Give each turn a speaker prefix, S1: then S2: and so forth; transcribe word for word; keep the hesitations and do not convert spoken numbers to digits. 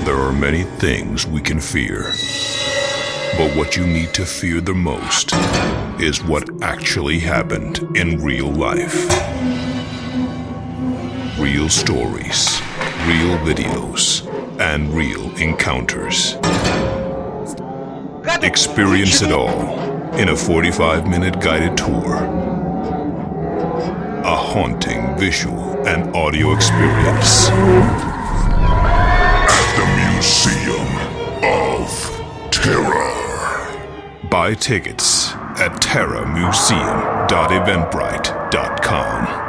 S1: There are many things we can fear, but what you need to fear the most is what actually happened in real life. Real stories, real videos, and real encounters. Experience it all in a forty-five minute guided tour. A haunting visual and audio experience at the Museum of Terror. Buy tickets at terra museum dot eventbrite dot com.